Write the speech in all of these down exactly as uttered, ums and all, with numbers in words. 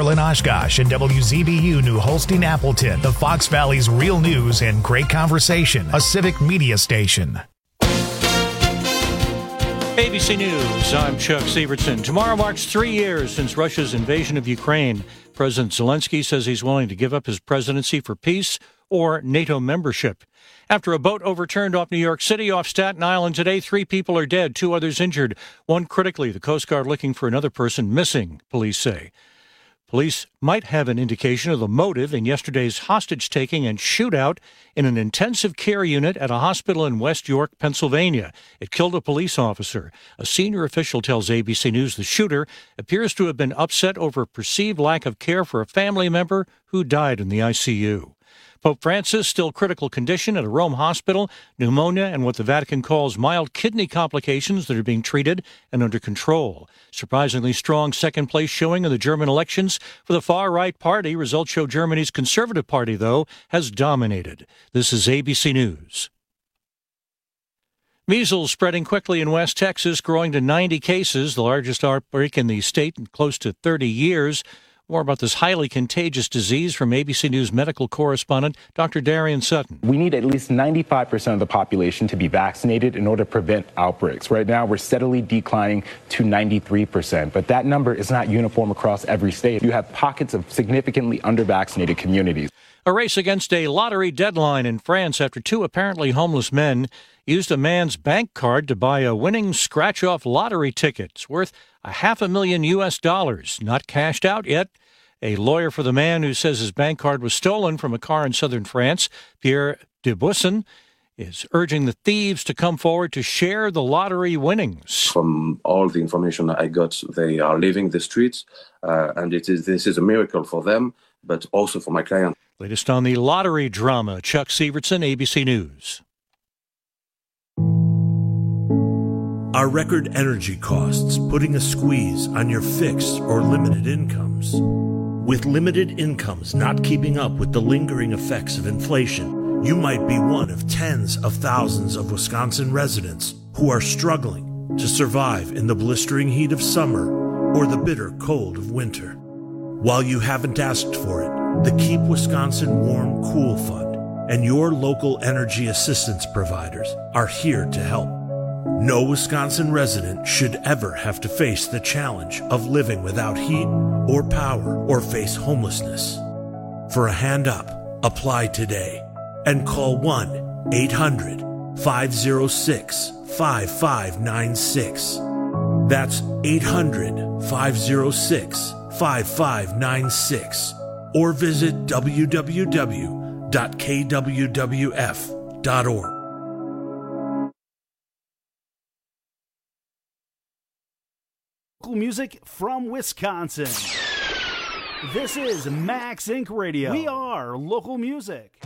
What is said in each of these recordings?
Portland, Oshkosh, and W Z B U New Holstein, Appleton, the Fox Valley's real news and great conversation, a civic media station. A B C News, I'm Chuck Sievertson. Tomorrow marks three years since Russia's invasion of Ukraine. President Zelensky says he's willing to give up his presidency for peace or NATO membership. After a boat overturned off New York City off Staten Island today, three people are dead, two others injured, one critically. The Coast Guard looking for another person missing, police say. Police might have an indication of the motive in yesterday's hostage-taking and shootout in an intensive care unit at a hospital in West York, Pennsylvania. It killed a police officer. A senior official tells A B C News the shooter appears to have been upset over perceived lack of care for a family member who died in the I C U. Pope Francis, still critical condition at a Rome hospital, pneumonia and what the Vatican calls mild kidney complications that are being treated and under control. Surprisingly strong second-place showing in the German elections for the far-right party. Results show Germany's Conservative Party, though, has dominated. This is A B C News. Measles spreading quickly in West Texas, growing to ninety cases, the largest outbreak in the state in close to thirty years. More about this highly contagious disease from A B C News medical correspondent Doctor Darian Sutton. We need at least ninety-five percent of the population to be vaccinated in order to prevent outbreaks. Right now, we're steadily declining to ninety-three percent, but that number is not uniform across every state. You have pockets of significantly under-vaccinated communities. A race against a lottery deadline in France after two apparently homeless men used a man's bank card to buy a winning scratch-off lottery ticket. It's worth a half a million U S dollars, not cashed out yet. A lawyer for the man who says his bank card was stolen from a car in southern France, Pierre Debusson, is urging the thieves to come forward to share the lottery winnings. From all the information I got, they are leaving the streets, uh, and it is this is a miracle for them, but also for my client. Latest on the lottery drama, Chuck Sievertson, A B C News. Are record energy costs putting a squeeze on your fixed or limited incomes? With limited incomes not keeping up with the lingering effects of inflation, you might be one of tens of thousands of Wisconsin residents who are struggling to survive in the blistering heat of summer or the bitter cold of winter. While you haven't asked for it, the Keep Wisconsin Warm Cool Fund and your local energy assistance providers are here to help. No Wisconsin resident should ever have to face the challenge of living without heat or power or face homelessness. For a hand up, apply today and call one eight hundred five oh six five five nine six. That's eight hundred five oh six five five nine six or visit w w w dot k w w f dot org. Local music from Wisconsin. This is Max Incorporated. Radio. We are local music.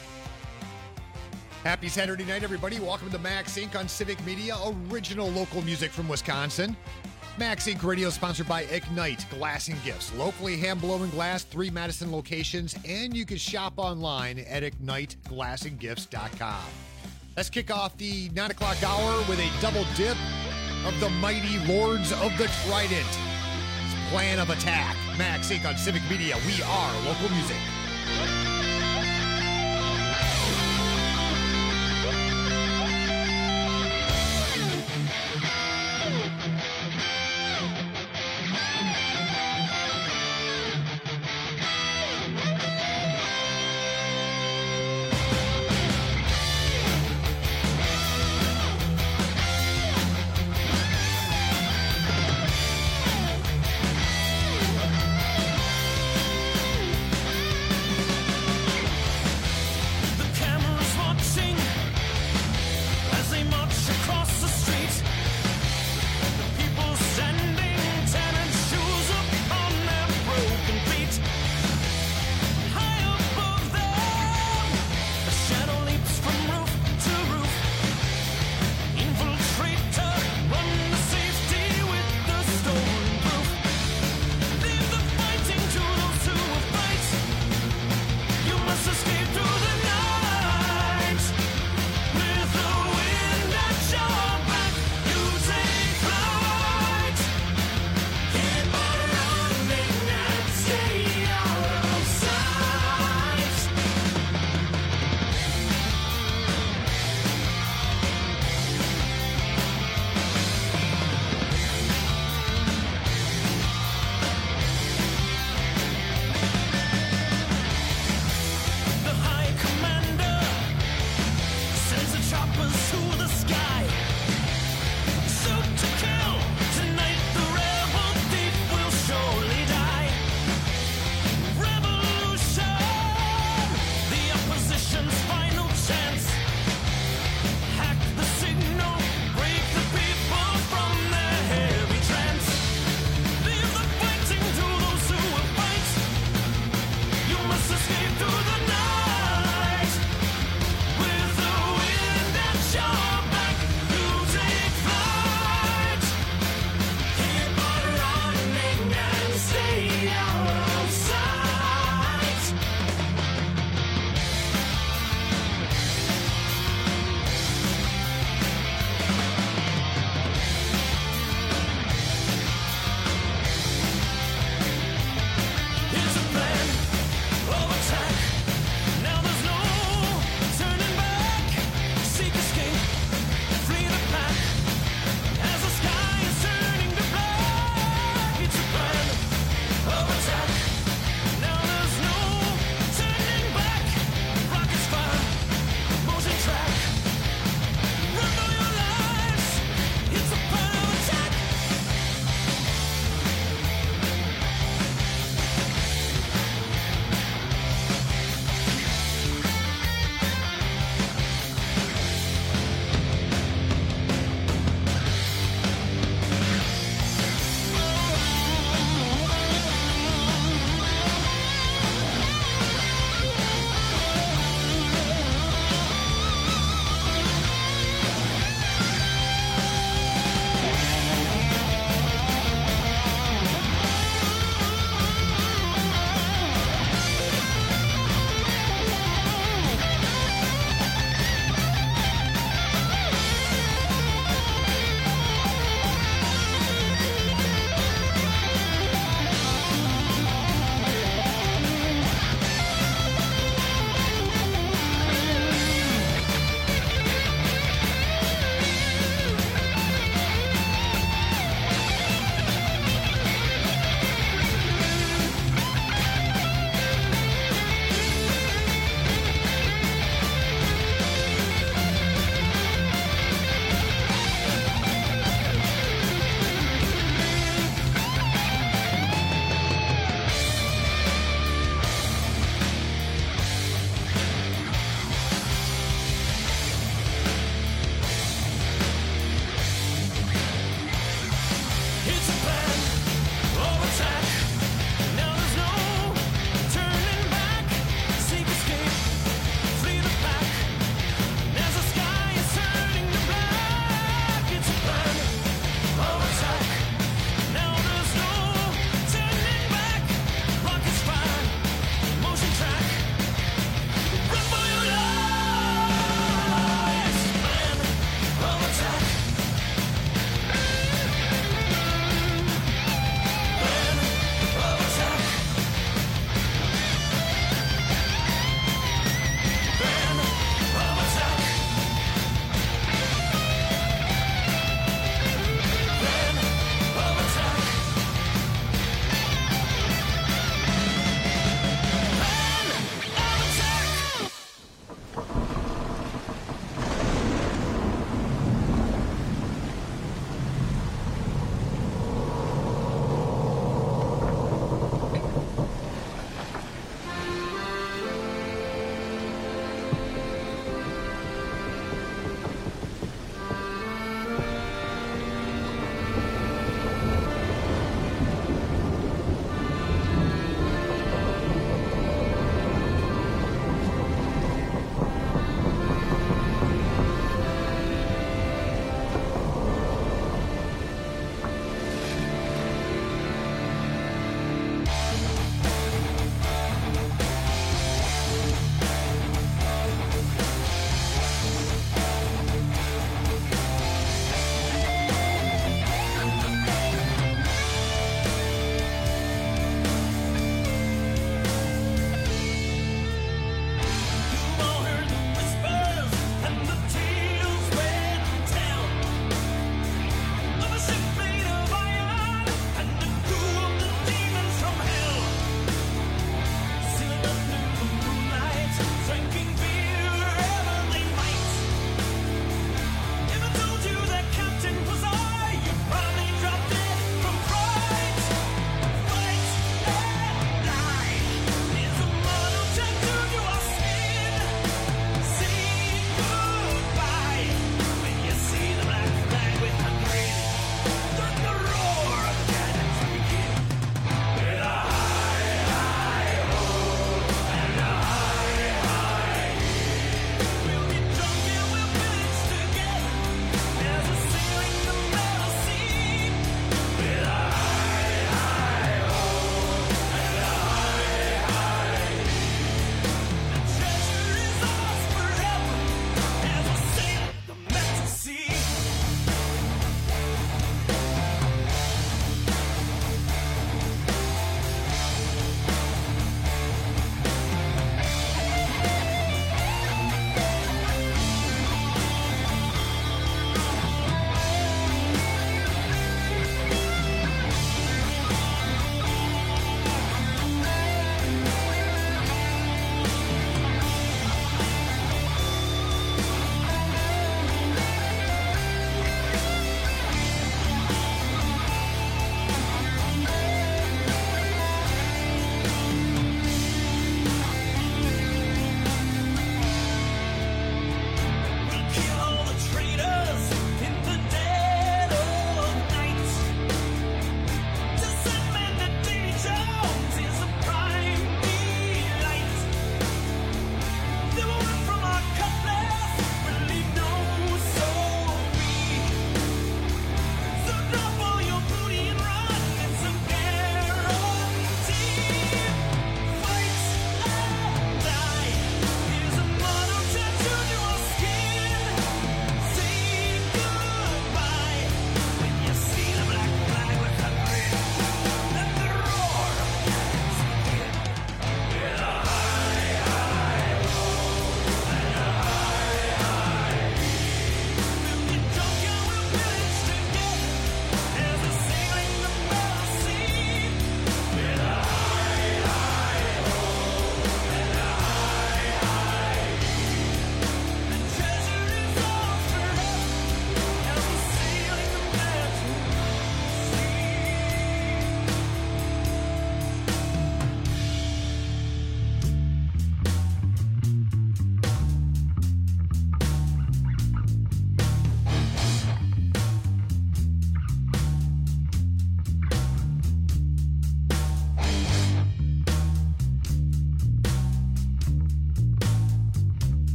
Happy Saturday night, everybody. Welcome to Max Incorporated on Civic Media, original local music from Wisconsin. Max Incorporated Radio sponsored by Ignite Glass and Gifts. Locally hand-blown glass, three Madison locations, and you can shop online at ignite glass and gifts dot com. Let's kick off the nine o'clock hour with a double dip of the mighty Lords of the Trident. It's Plan of Attack. Max Incorporated on Civic Media. We are local music.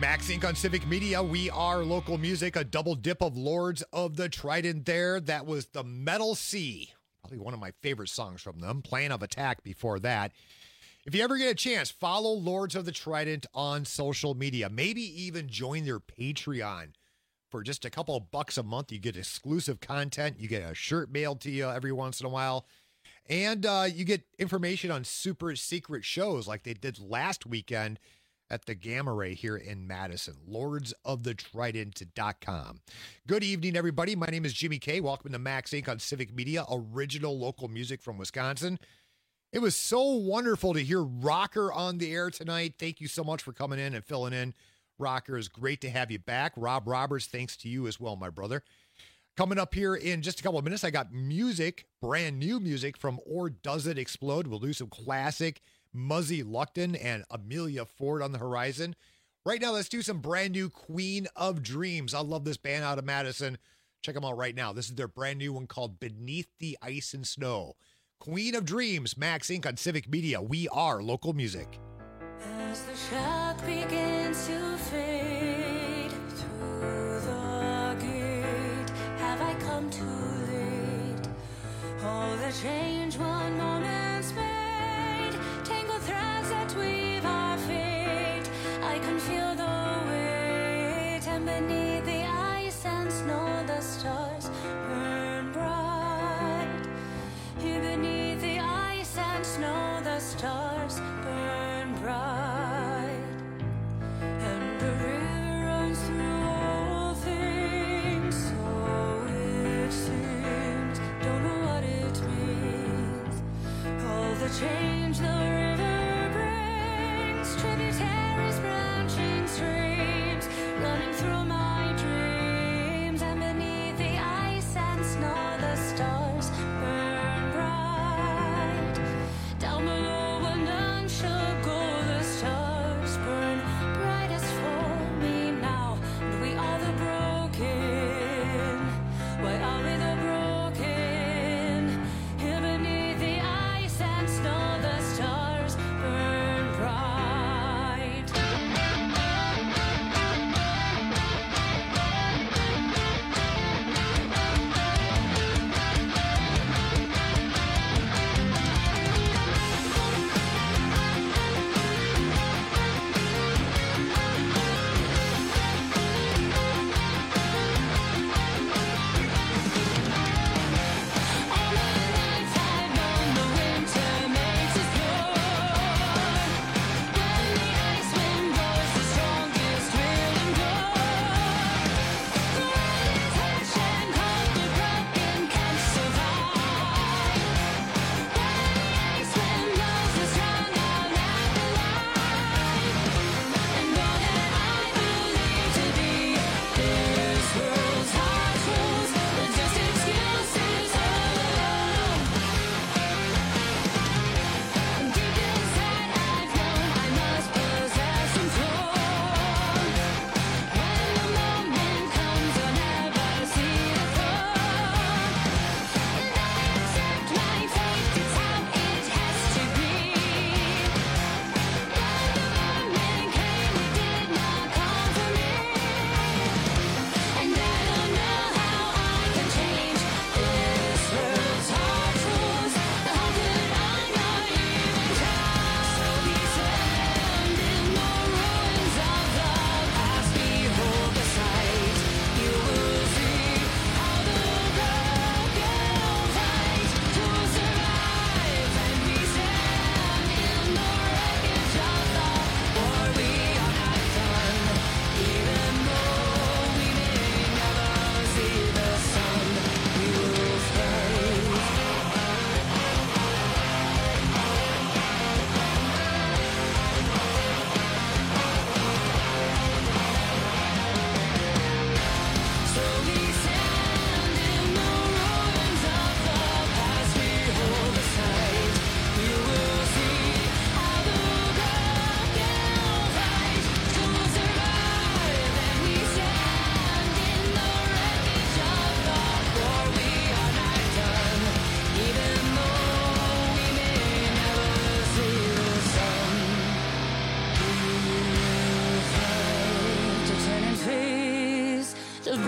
Max Incorporated on Civic Media. We are local music, a double dip of Lords of the Trident there. That was the Metal Sea. Probably one of my favorite songs from them. Plan of Attack before that. If you ever get a chance, follow Lords of the Trident on social media. Maybe even join their Patreon. For just a couple of bucks a month, you get exclusive content. You get a shirt mailed to you every once in a while. And uh, you get information on super secret shows like they did last weekend at the Gamma Ray here in Madison. lords of the trident dot com. Good evening, everybody. My name is Jimmy K. Welcome to Max Incorporated on Civic Media, original local music from Wisconsin. It was so wonderful to hear Rocker on the air tonight. Thank you so much for coming in and filling in. Rocker, is great to have you back. Rob Roberts, thanks to you as well, my brother. Coming up here in just a couple of minutes, I got music, brand new music from Or Does It Explode. We'll do some classic Muzzy Luckton and Amelia Ford on the horizon. Right now, let's do some brand new Queen of Dreams. I love this band out of Madison. Check them out right now. This is their brand new one called Beneath the Ice and Snow. Queen of Dreams, Max Incorporated on Civic Media. We are local music. As the shock begins to fade through the gate, have I come too late? All the change one moment's made, tangled threads that weave our fate. I can feel the weight, and beneath the ice and snow, the stars burn bright. Here beneath the ice and snow, the stars burn bright. And the river runs through all things, so it seems. Don't know what it means.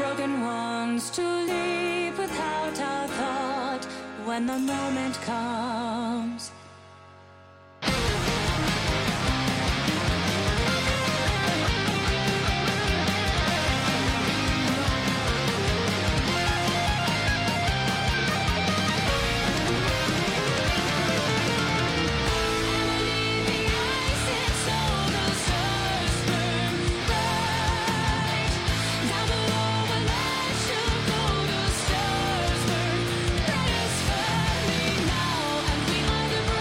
broken ones to leap without a thought when the moment comes. Now, and we are the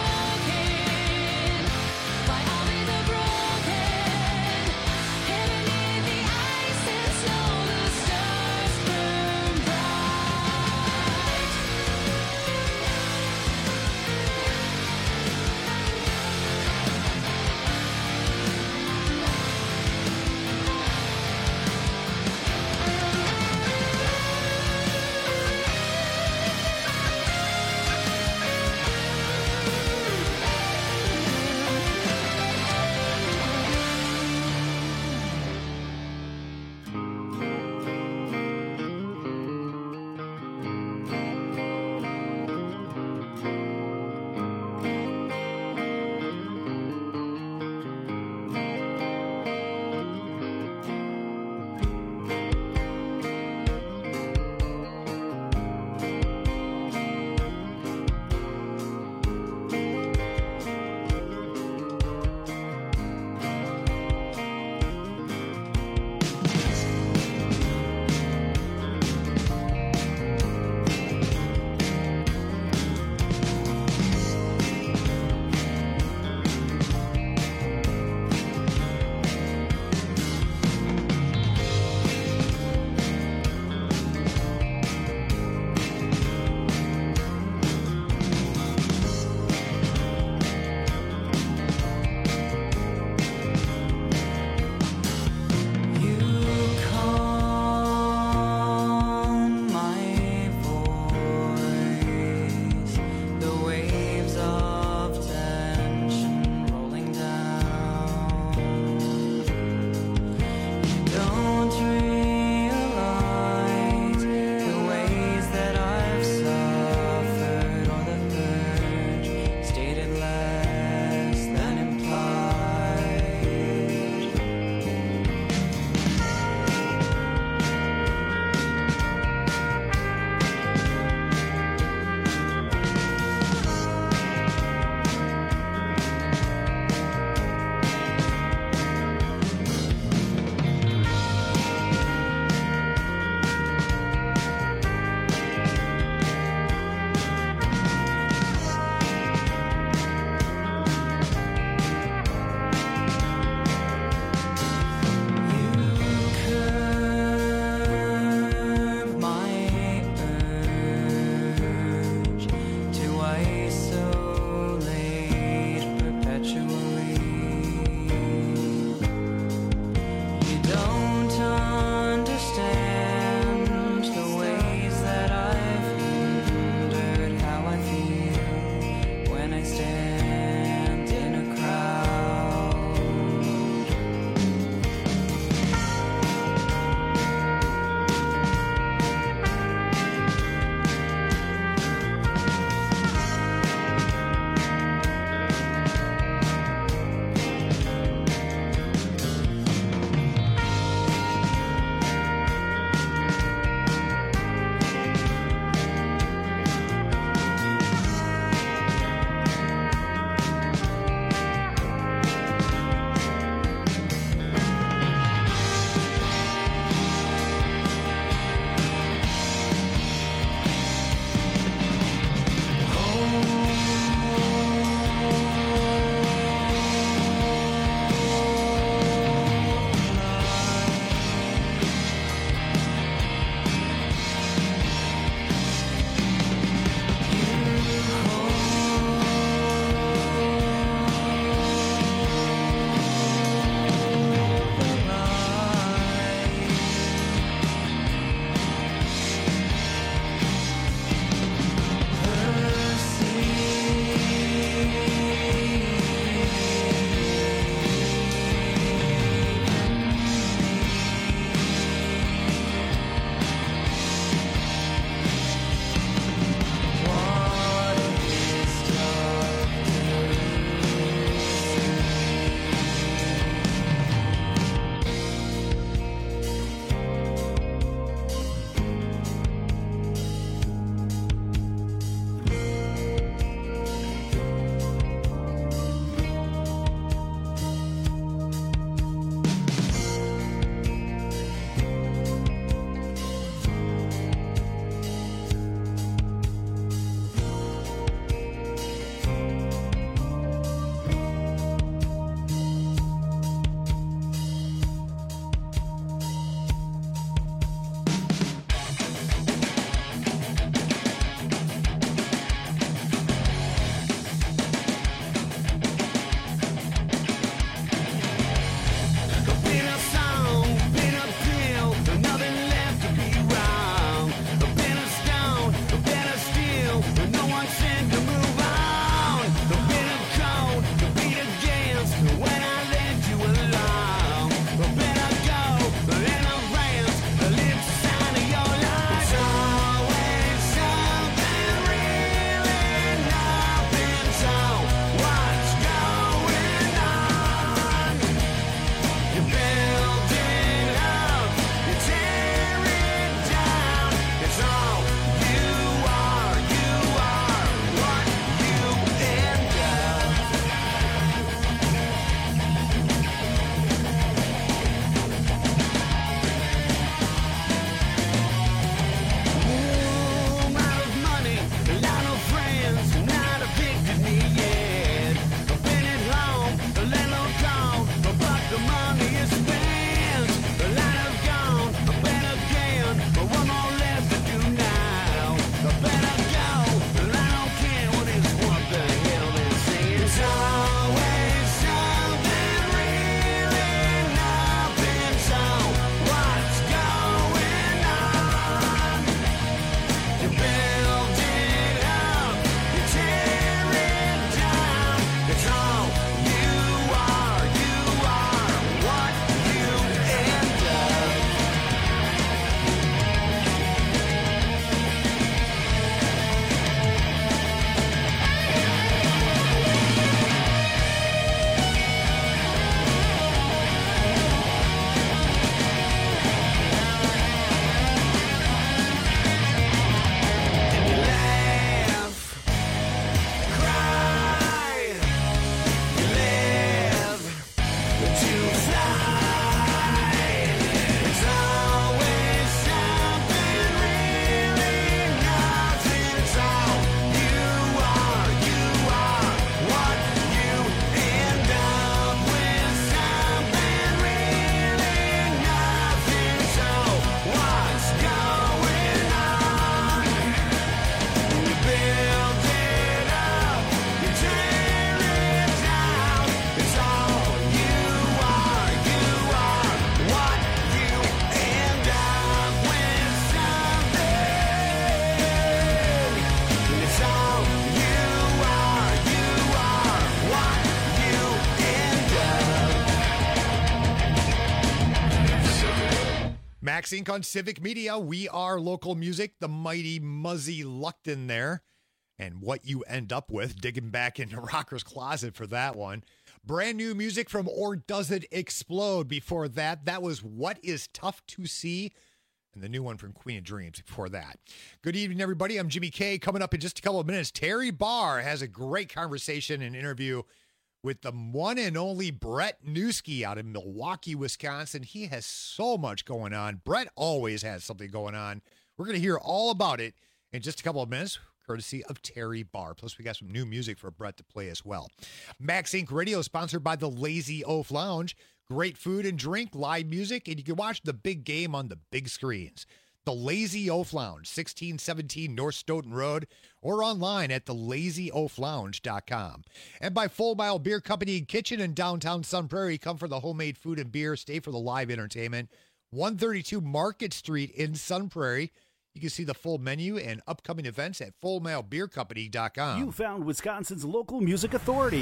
Max Incorporated on Civic Media. We are local music, the mighty Muzzy Luckton there. And what you end up with, digging back into Rocker's Closet for that one. Brand new music from Or Does It Explode before that. That was What Is Tough to See. And the new one from Queen of Dreams before that. Good evening, everybody. I'm Jimmy K. Coming up in just a couple of minutes, Terry Barr has a great conversation and interview with the one and only Brett Newski out in Milwaukee, Wisconsin. He has so much going on. Brett always has something going on. We're going to hear all about it in just a couple of minutes, courtesy of Terry Barr. Plus, we got some new music for Brett to play as well. Max Incorporated Radio is sponsored by the Lazy Oaf Lounge. Great food and drink, live music, and you can watch the big game on the big screens. The Lazy Oaf Lounge, sixteen seventeen North Stoughton Road, or online at the lazy oaf lounge dot com. And by Full Mile Beer Company and Kitchen in downtown Sun Prairie. Come for the homemade food and beer. Stay for the live entertainment. one thirty-two Market Street in Sun Prairie. You can see the full menu and upcoming events at full mile beer company dot com. You found Wisconsin's local music authority.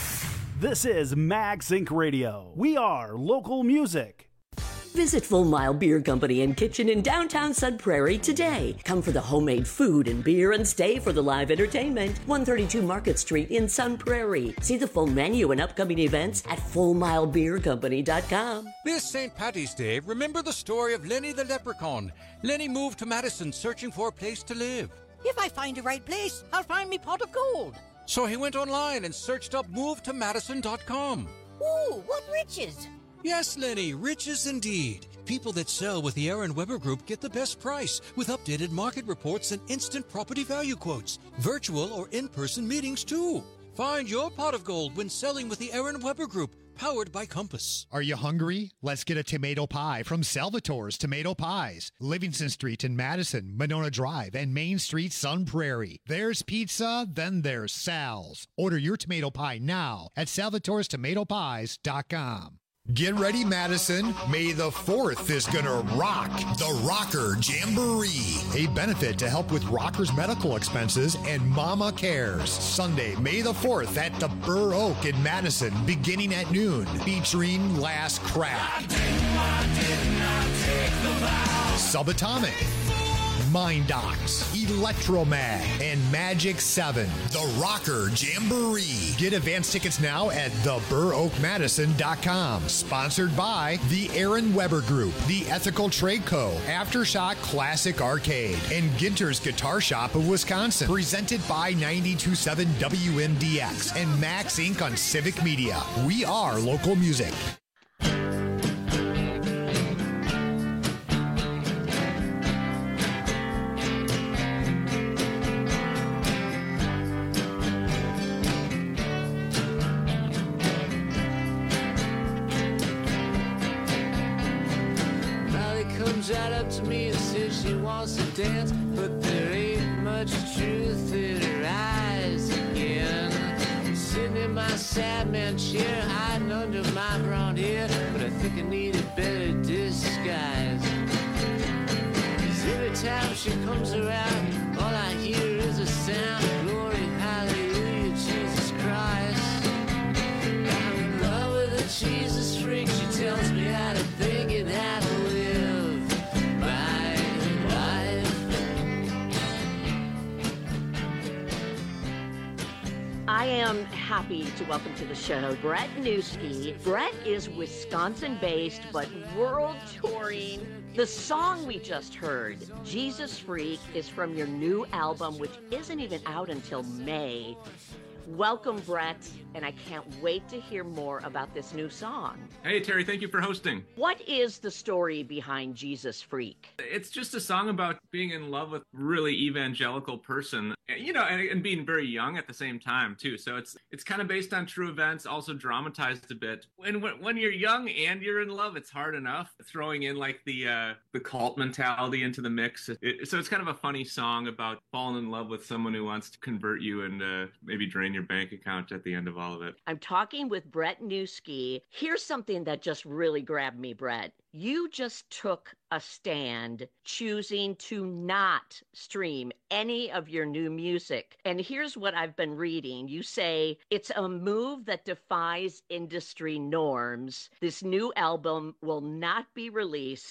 This is Max Incorporated Radio. We are local music. Visit Full Mile Beer Company and Kitchen in downtown Sun Prairie today. Come for the homemade food and beer and stay for the live entertainment. one thirty-two Market Street in Sun Prairie. See the full menu and upcoming events at full mile beer company dot com. This Saint Patty's Day, remember the story of Lenny the Leprechaun. Lenny moved to Madison searching for a place to live. If I find the right place, I'll find me pot of gold. So he went online and searched up move to madison dot com. Ooh, what riches! Yes, Lenny, riches indeed. People that sell with the Aaron Weber Group get the best price with updated market reports and instant property value quotes. Virtual or in-person meetings, too. Find your pot of gold when selling with the Aaron Weber Group, powered by Compass. Are you hungry? Let's get a tomato pie from Salvatore's Tomato Pies. Livingston Street in Madison, Monona Drive, and Main Street, Sun Prairie. There's pizza, then there's Sal's. Order your tomato pie now at salvatores tomato pies dot com. Get ready, Madison. May the fourth is gonna rock the Rocker Jamboree, a benefit to help with rockers' medical expenses and Mama Cares. Sunday, May the fourth at the Burr Oak in Madison, beginning at noon, featuring Last Crack, Subatomic, Mind Docs, Electromag, and Magic seven. The Rocker Jamboree. Get advance tickets now at the burr oak madison dot com. Sponsored by the Aaron Weber Group, the Ethical Trade Co., Aftershock Classic Arcade, and Ginter's Guitar Shop of Wisconsin. Presented by ninety-two point seven W M D X and Max Incorporated on Civic Media. We are local music. Right up to me and says she wants to dance, but there ain't much truth in her eyes again. Sitting in my sad man chair, hiding under my brown hair, but I think I need a better disguise. 'Cause every time she comes around, all I hear is a sound of glory, hallelujah, Jesus Christ. I'm in love with a Jesus freak, she tells me how to think and how to live. I am happy to welcome to the show Brett Newski. Brett is Wisconsin-based, but world touring. The song we just heard, Jesus Freak, is from your new album, which isn't even out until May. Welcome, Brett, and I can't wait to hear more about this new song. Hey, Terry, thank you for hosting. What is the story behind Jesus Freak? It's just a song about being in love with a really evangelical person, you know, and, and being very young at the same time, too. So it's it's kind of based on true events, also dramatized a bit. And when, when you're young and you're in love, it's hard enough. Throwing in, like, the uh, the cult mentality into the mix. It, so it's kind of a funny song about falling in love with someone who wants to convert you and uh, maybe drain your bank account at the end of all of it. I'm talking with Brett Newski. Here's something that just really grabbed me, Brett. You just took a stand choosing to not stream any of your new music. And here's what I've been reading. You say it's a move that defies industry norms. This new album will not be released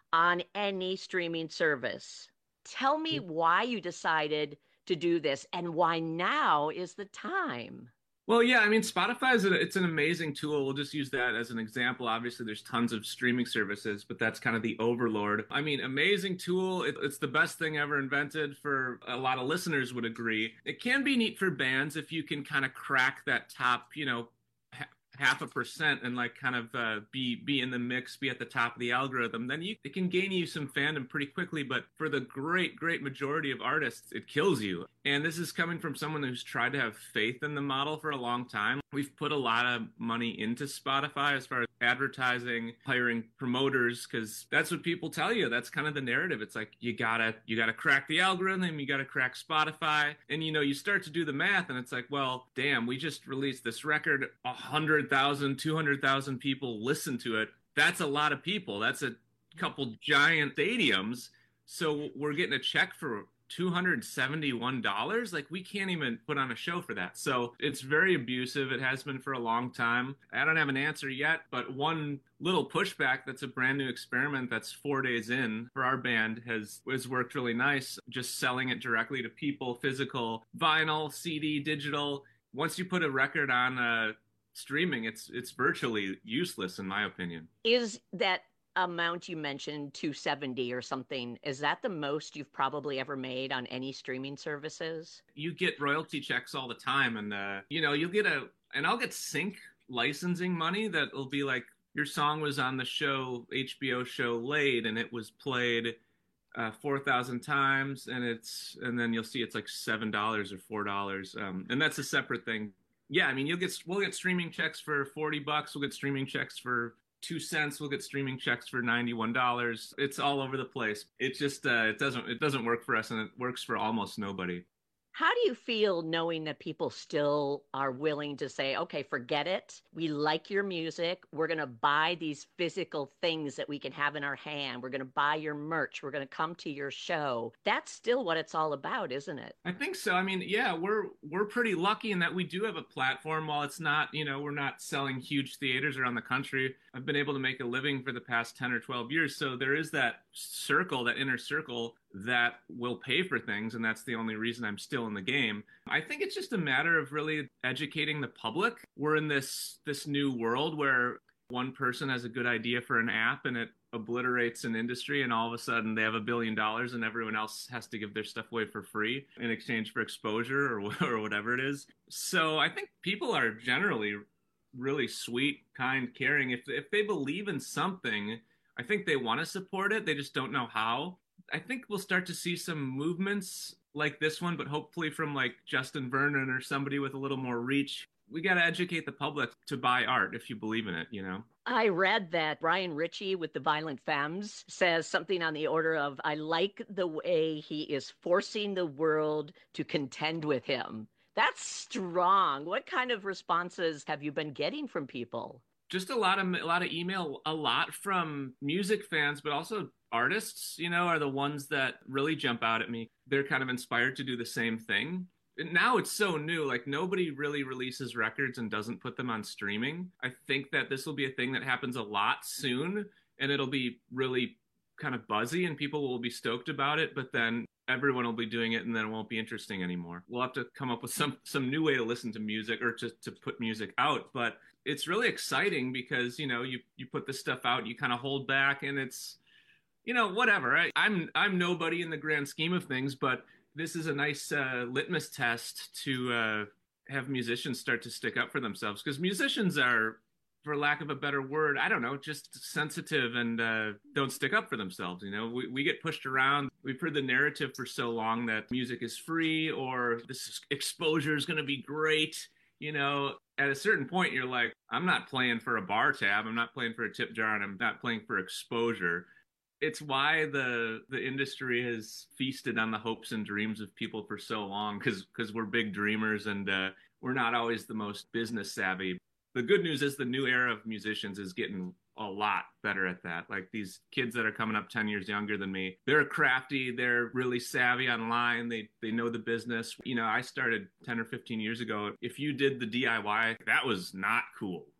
on any streaming service. Tell me why you decided to do this and why now is the time. Well, yeah, I mean, Spotify is a, it's an amazing tool. We'll just use that as an example. Obviously, there's tons of streaming services, but that's kind of the overlord. I mean, amazing tool. It, it's the best thing ever invented. For a lot of listeners would agree. It can be neat for bands if you can kind of crack that top, you know, half a percent and like kind of uh, be be in the mix, be at the top of the algorithm, then you it can gain you some fandom pretty quickly. But for the great, great majority of artists, it kills you. And this is coming from someone who's tried to have faith in the model for a long time. We've put a lot of money into Spotify as far as advertising, hiring promoters, because that's what people tell you. That's kind of the narrative. It's like, you gotta, you gotta crack the algorithm, you gotta crack Spotify. And, you know, you start to do the math and it's like, well, damn, we just released this record, one hundred thousand, two hundred thousand people listen to it. That's a lot of people. That's a couple giant stadiums. So we're getting a check for two hundred seventy-one dollars. Like, we can't even put on a show for that. So it's very abusive. It has been for a long time. I don't have an answer yet, but one little pushback that's a brand new experiment that's four days in for our band has, has worked really nice. Just selling it directly to people, physical, vinyl, C D, digital. Once you put a record on uh, streaming, it's it's virtually useless, in my opinion. Is that amount you mentioned, two hundred seventy or something, is that the most you've probably ever made on any streaming services? You get royalty checks all the time, and uh, you know, you'll get a, and I'll get sync licensing money that will be like, your song was on the show, H B O show Laid, and it was played uh, four thousand times, and it's, and then you'll see it's like seven dollars or four dollars, um, and that's a separate thing. Yeah, I mean, you'll get, we'll get streaming checks for forty bucks. We'll get streaming checks for two cents. We'll get streaming checks for ninety-one dollars. It's all over the place. It just, uh, it doesn't, it doesn't work for us, and it works for almost nobody. How do you feel knowing that people still are willing to say, okay, forget it. We like your music. We're going to buy these physical things that we can have in our hand. We're going to buy your merch. We're going to come to your show. That's still what it's all about, isn't it? I think so. I mean, yeah, we're we're pretty lucky in that we do have a platform. While it's not, you know, we're not selling huge theaters around the country. I've been able to make a living for the past ten or twelve years. So there is that circle, that inner circle that will pay for things, and that's the only reason I'm still in the game. I think it's just a matter of really educating the public. We're in this this new world where one person has a good idea for an app and it obliterates an industry, and all of a sudden they have a billion dollars and everyone else has to give their stuff away for free in exchange for exposure or, or whatever it is. So I think people are generally really sweet, kind, caring. If if they believe in something, I think they want to support it. They just don't know how. I think we'll start to see some movements like this one, but hopefully from like Justin Vernon or somebody with a little more reach. We got to educate the public to buy art if you believe in it, you know? I read that Brian Ritchie with the Violent Femmes says something on the order of, I like the way he is forcing the world to contend with him. That's strong. What kind of responses have you been getting from people? Just a lot of a lot of email, a lot from music fans, but also artists, you know, are the ones that really jump out at me. They're kind of inspired to do the same thing. And now it's so new, like nobody really releases records and doesn't put them on streaming. I think that this will be a thing that happens a lot soon, and it'll be really kind of buzzy and people will be stoked about it, but then everyone will be doing it and then it won't be interesting anymore. We'll have to come up with some some new way to listen to music or to, to put music out. But it's really exciting because, you know, you, you put this stuff out, you kind of hold back, and it's, you know, whatever. I, I'm I'm nobody in the grand scheme of things, but this is a nice uh, litmus test to uh, have musicians start to stick up for themselves, because musicians are, for lack of a better word, I don't know, just sensitive and uh, don't stick up for themselves. You know, we, we get pushed around. We've heard the narrative for so long that music is free or this exposure is going to be great. You know, at a certain point, you're like, I'm not playing for a bar tab. I'm not playing for a tip jar, and I'm not playing for exposure. It's why the the industry has feasted on the hopes and dreams of people for so long, because because we're big dreamers and uh, we're not always the most business savvy. The good news is the new era of musicians is getting a lot better at that. Like these kids that are coming up ten years younger than me, they're crafty. They're really savvy online. They they know the business. You know, I started ten or fifteen years ago. If you did the D I Y, that was not cool.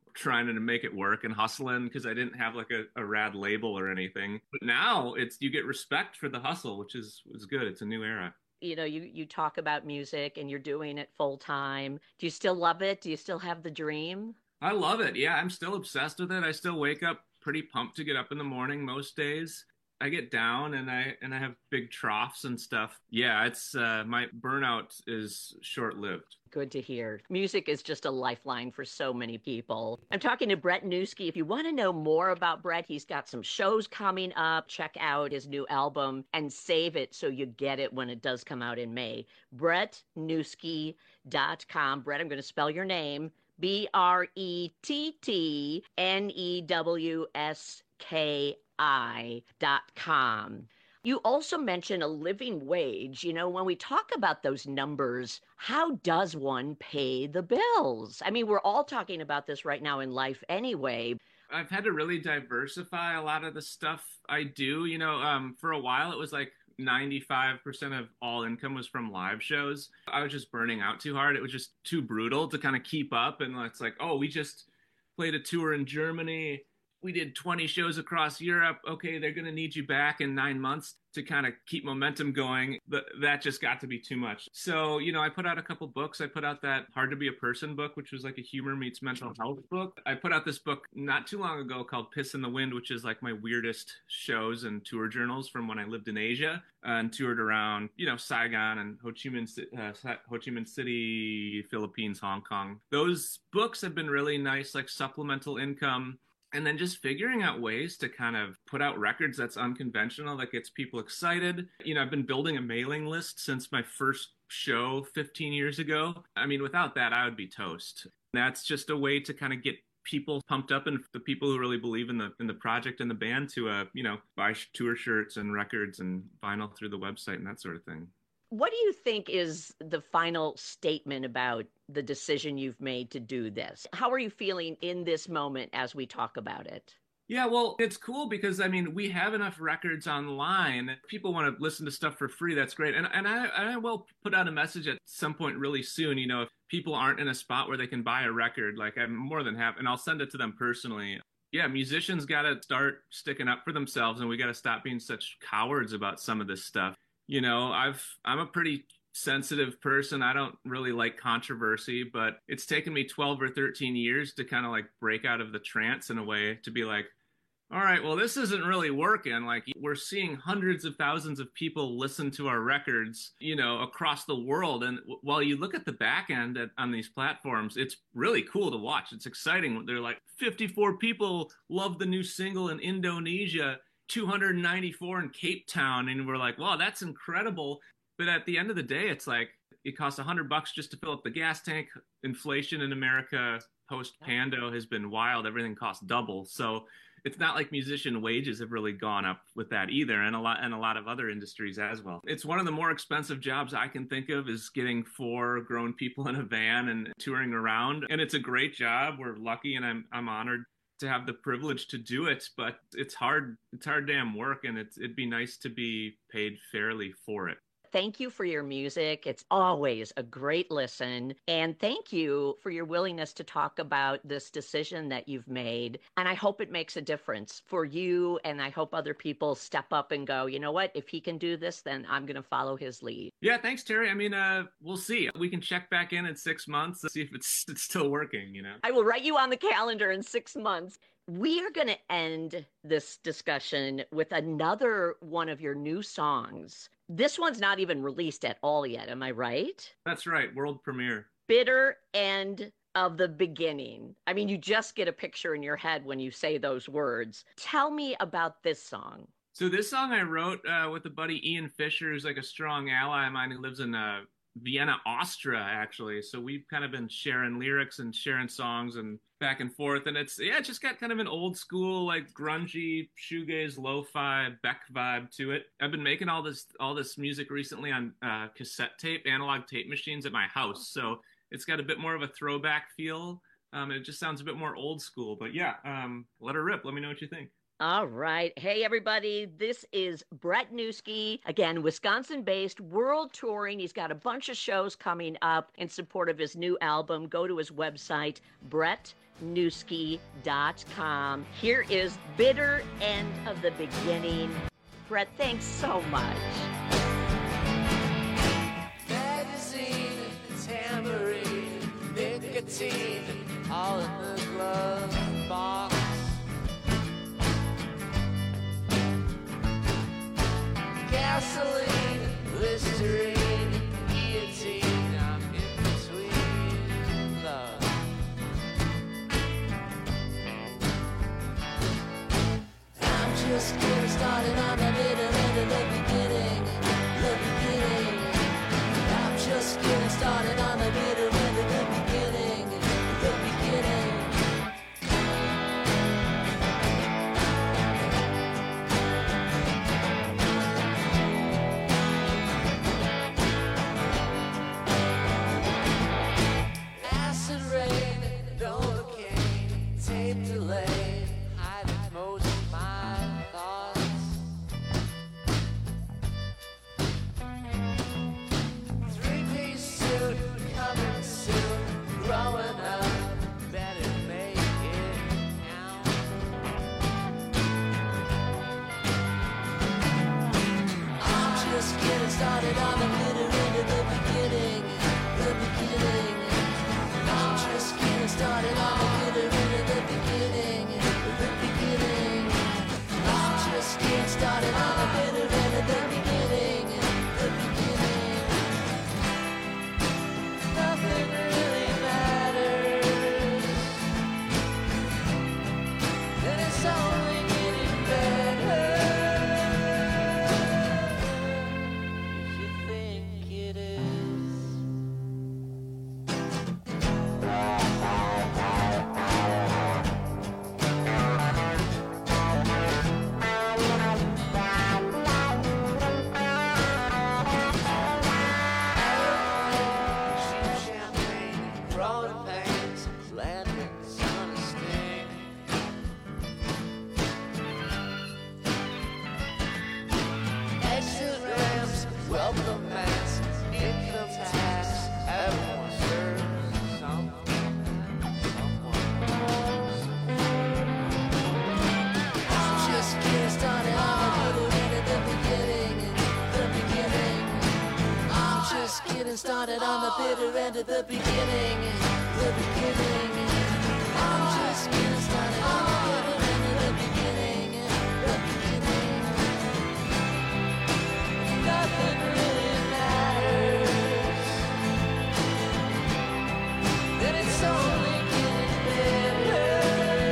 trying to make it work and hustling because I didn't have like a, a rad label or anything. But now it's you get respect for the hustle, which is is good. It's a new era. You know, you, you talk about music and you're doing it full time. Do you still love it? Do you still have the dream? I love it. Yeah, I'm still obsessed with it. I still wake up pretty pumped to get up in the morning most days. I get down and I and I have big troughs and stuff. Yeah, it's uh, my burnout is short-lived. Good to hear. Music is just a lifeline for so many people. I'm talking to Brett Newski. If you want to know more about Brett, he's got some shows coming up. Check out his new album and save it so you get it when it does come out in May. brett newski dot com. Brett, I'm going to spell your name. B R E T T N E W S K I dot com. You also mentioned a living wage. You know, when we talk about those numbers, how does one pay the bills? I mean, we're all talking about this right now in life anyway. I've had to really diversify a lot of the stuff I do. You know, um, for a while it was like ninety-five percent of all income was from live shows. I was just burning out too hard. It was just too brutal to kind of keep up. And it's like, oh, we just played a tour in Germany. We did twenty shows across Europe. Okay, they're going to need you back in nine months to kind of keep momentum going. But that just got to be too much. So, you know, I put out a couple books. I put out that Hard to Be a Person book, which was like a humor meets mental health book. I put out this book not too long ago called Piss in the Wind, which is like my weirdest shows and tour journals from when I lived in Asia and toured around, you know, Saigon and Ho Chi Minh, uh, Ho Chi Minh City, Philippines, Hong Kong. Those books have been really nice, like supplemental income. And then just figuring out ways to kind of put out records that's unconventional, that gets people excited. You know, I've been building a mailing list since my first show fifteen years ago. I mean, without that, I would be toast. That's just a way to kind of get people pumped up and the people who really believe in the in the project and the band to, uh, you know, buy tour shirts and records and vinyl through the website and that sort of thing. What do you think is the final statement about the decision you've made to do this? How are you feeling in this moment as we talk about it? Yeah, well, it's cool because, I mean, we have enough records online. People want to listen to stuff for free. That's great. And and I, I will put out a message at some point really soon. You know, if people aren't in a spot where they can buy a record, like I'm more than happy, and I'll send it to them personally. Yeah, musicians got to start sticking up for themselves, and we got to stop being such cowards about some of this stuff. You know, I've I'm a pretty sensitive person. I don't really like controversy, but it's taken me twelve or thirteen years to kind of like break out of the trance in a way to be like, all right, well, this isn't really working. Like, we're seeing hundreds of thousands of people listen to our records, you know, across the world. And w- while you look at the back end at, on these platforms, it's really cool to watch. It's exciting. They're like, fifty-four people love the new single in Indonesia, two hundred ninety-four in Cape Town. And we're like, wow, that's incredible. But at the end of the day, it's like, it costs a hundred bucks just to fill up the gas tank. Inflation in America post-Pando has been wild. Everything costs double. So it's not like musician wages have really gone up with that either, and a lot and a lot of other industries as well. It's one of the more expensive jobs I can think of is getting four grown people in a van and touring around. And it's a great job. We're lucky, and I'm I'm honored to have the privilege to do it, but it's hard. It's hard damn work, and it's it'd be nice to be paid fairly for it. Thank you for your music. It's always a great listen. And thank you for your willingness to talk about this decision that you've made. And I hope it makes a difference for you. And I hope other people step up and go, you know what, if he can do this, then I'm going to follow his lead. Yeah, thanks, Terry. I mean, uh, we'll see. We can check back in in six months to see if it's, it's still working, you know? I will write you on the calendar in six months. We are going to end this discussion with another one of your new songs. This one's not even released at all yet. Am I right? That's right. World premiere. Bitter End of the Beginning. I mean, you just get a picture in your head when you say those words. Tell me about this song. So this song I wrote uh, with a buddy, Ian Fisher, who's like a strong ally of mine who lives in uh, Vienna, Austria, actually. So we've kind of been sharing lyrics and sharing songs and back and forth. And it's, yeah, it's just got kind of an old school, like grungy, shoegaze, lo-fi, Beck vibe to it. I've been making all this all this music recently on uh, cassette tape, analog tape machines at my house. So it's got a bit more of a throwback feel. Um, it just sounds a bit more old school. But yeah, um, let her rip. Let me know what you think. All right. Hey, everybody. This is Brett Newski. Again, Wisconsin-based, world touring. He's got a bunch of shows coming up in support of his new album. Go to his website, brett newski dot com. Here is Bitter End of the Beginning. Brett, thanks so much. Magazine, tambourine, nicotine, all in the glove box. Gasoline, Listerine, guillotine, I'm in between love. I'm just getting started on the bitter end of the beginning, the beginning. I'm just getting started on the bitter end of the beginning, the beginning. Acid rain, Novocaine, tape delay, hiding most of my thoughts. Three-piece suit, coming soon, growing up, better make it count. I'm just getting started on the bitter end of the beginning, the beginning. I'm just getting started on the bitter end of the beginning, the beginning. I'm just getting started on the bitter end of the beginning, the beginning. Nothing really matters, and it's only getting better. If you think it is. Welcome mass, income tax, everyone serves someone, someone. I'm just getting started on the bitter end of the beginning, the beginning. I'm just getting started on the bitter end of the beginning, the beginning. I'm just getting started on the bitter end of the beginning, the beginning. Nothing really matters, and it's only getting better.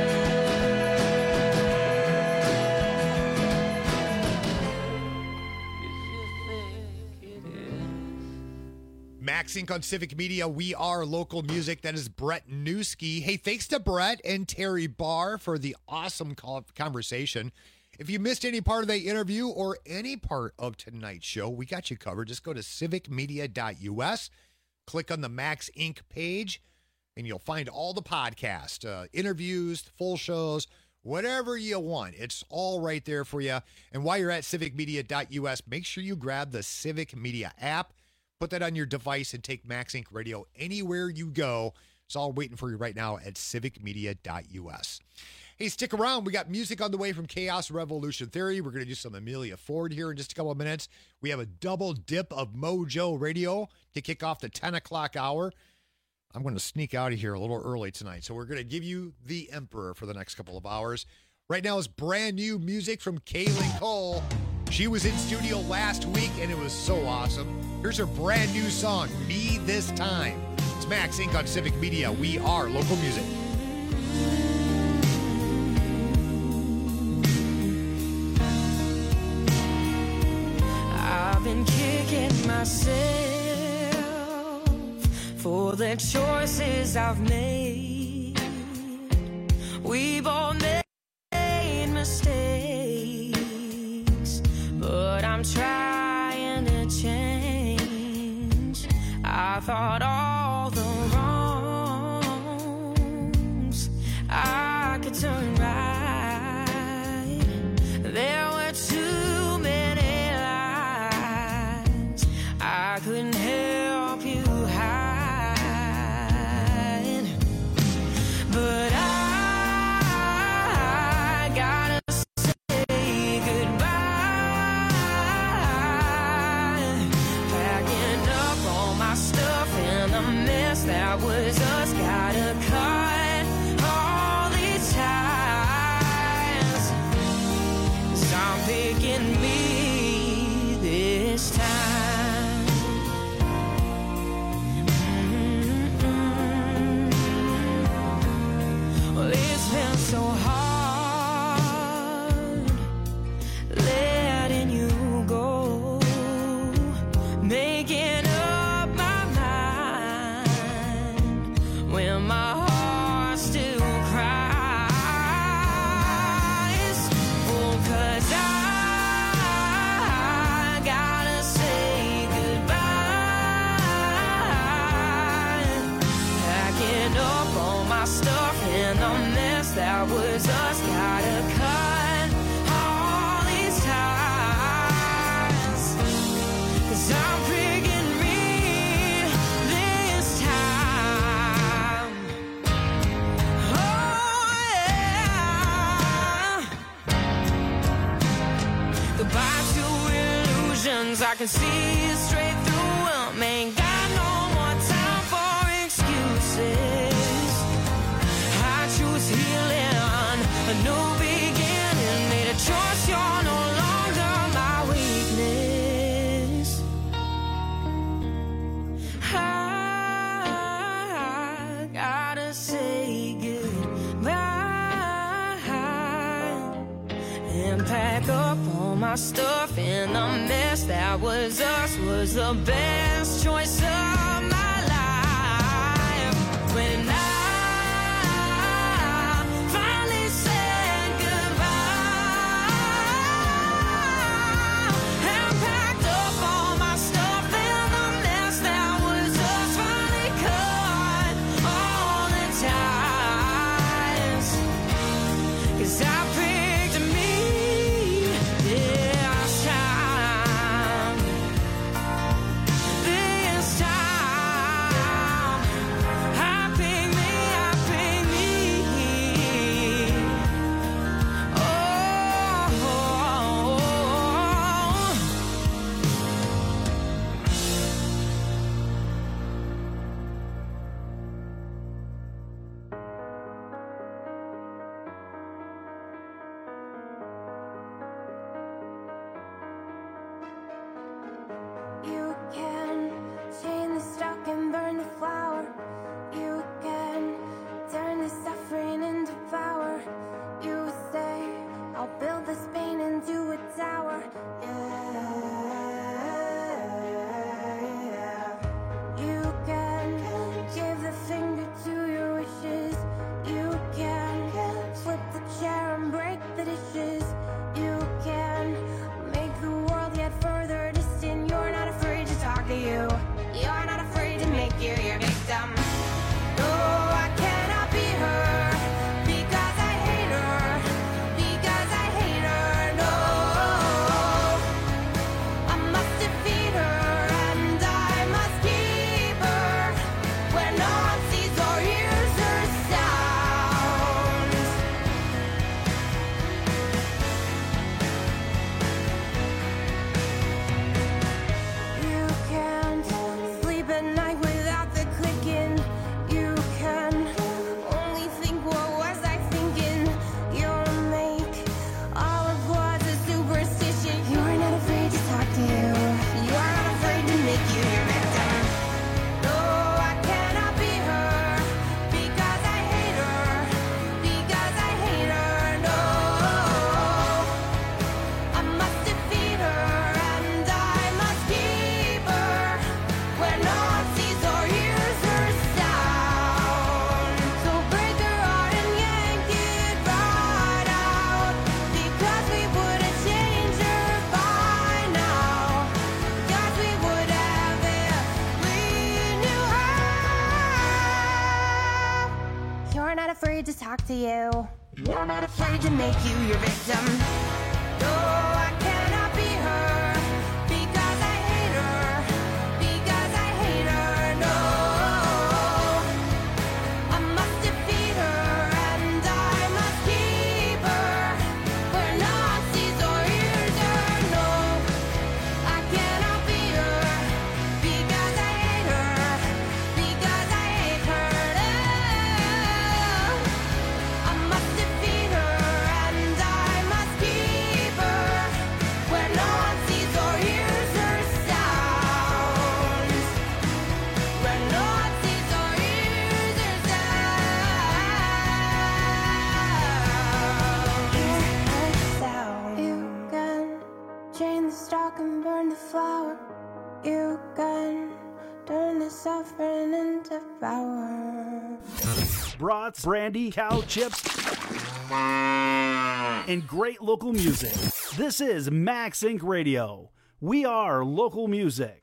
If you think it is. Max Inc on Civic Media. We are local music. That is Brett Newski. Hey, thanks to Brett and Terry Barr for the awesome call- conversation. If you missed any part of the interview or any part of tonight's show, we got you covered. Just go to civic media dot u s, click on the Max Incorporated page, and you'll find all the podcasts, uh, interviews, full shows, whatever you want. It's all right there for you. And while you're at civic media dot u s, make sure you grab the Civic Media app, put that on your device, and take Max Incorporated Radio anywhere you go. It's all waiting for you right now at civic media dot u s. Hey, stick around. We got music on the way from Chaos Revolution Theory. We're going to do some Amelia Ford here in just a couple of minutes. We have a double dip of Mojo Radio to kick off the ten o'clock hour. I'm going to sneak out of here a little early tonight, so we're going to give you the Emperor for the next couple of hours. Right now is brand new music from Kaylin Cole. She was in studio last week, and it was so awesome. Here's her brand new song, Me This Time. It's Max Incorporated on Civic Media. We are local music. I've been kicking myself for the choices I've made. We've all made mistakes, but I'm trying to change. I thought all the wrongs I could turn right. so hard letting you go, making up my mind when my heart still cries. Oh, 'cause I gotta say goodbye, packing up all my stuff in the mess that was us. Gotta cut all these ties, 'cause I'm picking me this time. Oh yeah, goodbye to illusions, I can see straight through them. Ain't got no more time for excuses. I choose healing, a new beginning, made a choice, you're no longer my weakness. I gotta say goodbye and pack up all my stuff in the mess that was us. Was the best choice of my life. When I finally said goodbye and packed up all my stuff in the mess that was us, finally cut all the ties, 'cause I picked me this time. This time I picked me, I picked me. Oh, You can chain the stock and burn the flower. You can turn the suffering into power. You say, I'll build this pain into a tower. Yeah. You can give the finger to your wishes. You can flip the chair and break the dishes. You can make the world yet further distant. You're not afraid to talk to you. You're not afraid to make you your victim. No, I cannot be her because I hate her. Because I hate her. No, I must defeat her and I must keep her where no one sees or hears her sound. You can't sleep at night without the clicking. You can only think, what was I thinking? You'll make all of what's a superstition. You're not afraid to talk to you. You're not afraid to make you your victim. No, I cannot be her because I hate her. Because I hate her. No, I must defeat her and I must keep her where no one sees or hears her sound. So break her heart and yank it right out, because we would have changed her by now. Because we would have if we knew her. You're not afraid to talk to you. You're not afraid to make you your victim. No, I cannot be her because I hate her. Because I hate her. No, I must defeat her and I must keep her where no one sees or hears her. No, I cannot be her because I hate her. Because I hate her. No, I must defeat her and I must keep spark and burn the flower. You can turn the suffering into power. Brats, brandy, cow chips, and great local music. This is Max Inc Radio. We are local music.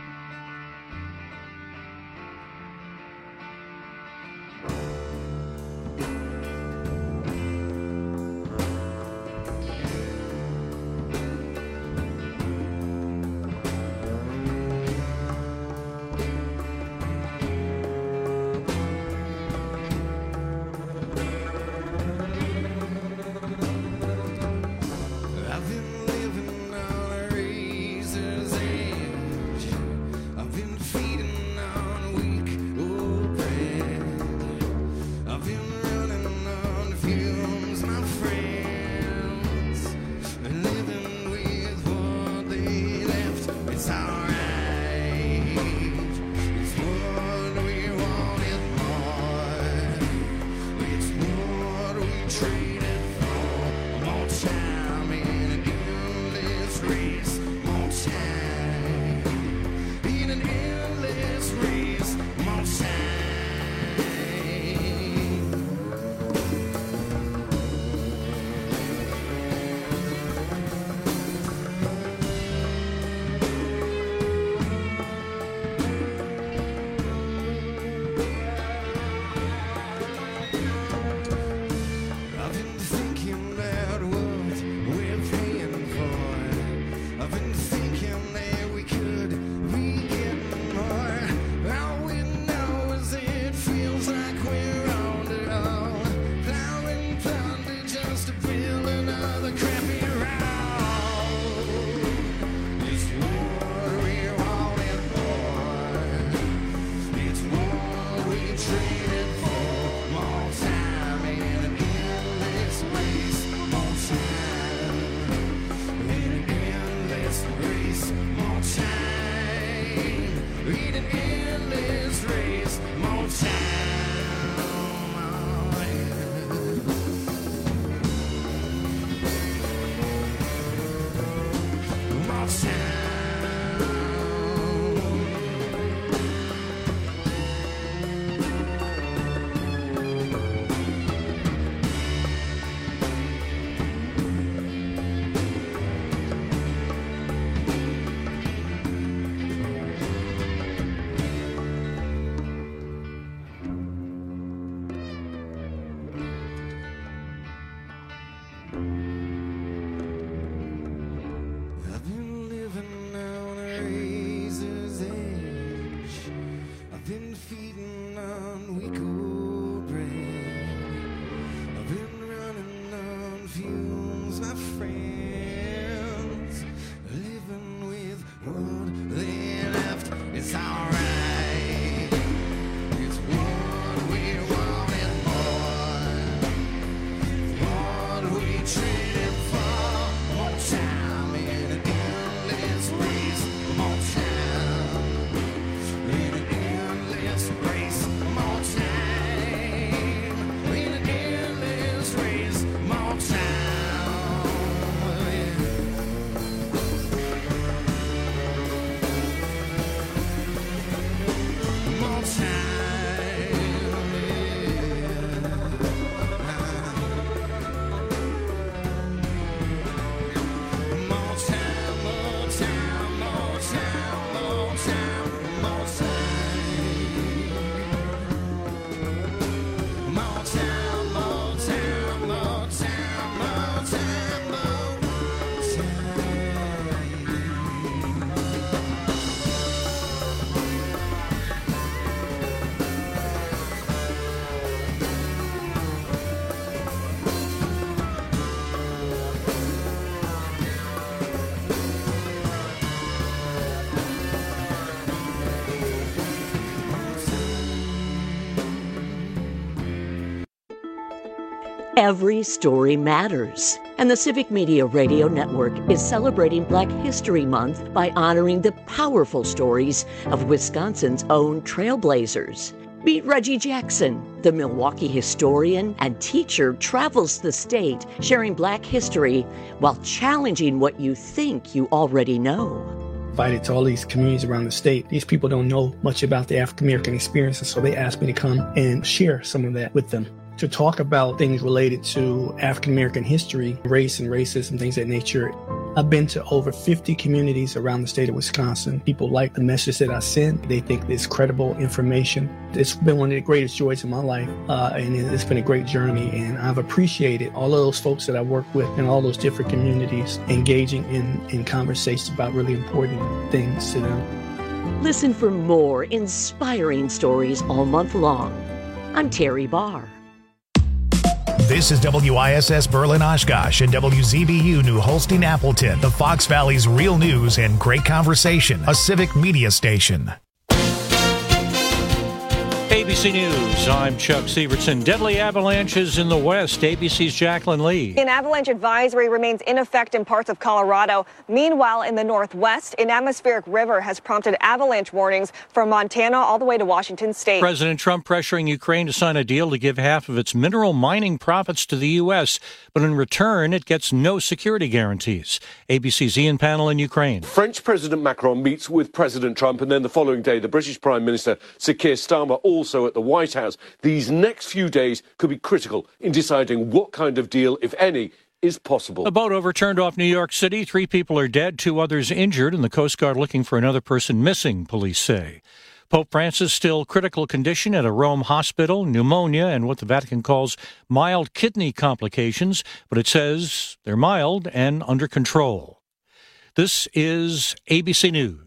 I've been living on a razor's edge. I've been feeding on weak old bread. I've been running on fumes, my friends, and living with what they left. It's alright. It's what we wanted more. It's what we traded for. More time in an endless race. More time in an endless race. More time. I've been thinking about what we're paying for. I've been thinking that we could be getting more. All we know is it feels like we're on it all. Plowing plunder just to build another crappy round. It's what we wanted more. It's what we traded for. More time in an endless race. More time in an endless race. More time in an endless race. More time. More time. I've been living on a razor's edge. I've been feeding on weak old bread. I've been running on fumes, my friends. Living with what they left. It's alright. It's what we wanted more. What we traded for. More time in an endless race. More time in an endless race. More time in an endless race. More time. More Every story matters. And the Civic Media Radio Network is celebrating Black History Month by honoring the powerful stories of Wisconsin's own trailblazers. Meet Reggie Jackson, the Milwaukee historian and teacher, travels the state sharing Black history while challenging what you think you already know. Invited to all these communities around the state. These people don't know much about the African American experience, and so they asked me to come and share some of that with them, to talk about things related to African American history, race and racism, things of that nature. I've been to over fifty communities around the state of Wisconsin. People like the message that I send. They think it's credible information. It's been one of the greatest joys of my life, uh, and it's been a great journey. And I've appreciated all of those folks that I work with in all those different communities engaging in, in conversations about really important things to them. Listen for more inspiring stories all month long. I'm Terry Barr. This is W I S S Berlin Oshkosh and W Z B U New Holstein Appleton, the Fox Valley's real news and great conversation, a civic media station. A B C News, I'm Chuck Severson. Deadly avalanches in the west. A B C's Jacqueline Lee. An avalanche advisory remains in effect in parts of Colorado. Meanwhile, in the northwest, an atmospheric river has prompted avalanche warnings from Montana all the way to Washington state. President Trump pressuring Ukraine to sign a deal to give half of its mineral mining profits to the U S, but in return, it gets no security guarantees. A B C's Ian Pannell in Ukraine. French President Macron meets with President Trump, and then the following day, the British Prime Minister, Sir Keir Starmer, also at the White House. These next few days could be critical in deciding what kind of deal, if any, is possible. A boat overturned off New York City. Three people are dead, two others injured, and the Coast Guard looking for another person missing, police say. Pope Francis still critical condition at a Rome hospital, pneumonia, and what the Vatican calls mild kidney complications, but it says they're mild and under control. This is A B C News.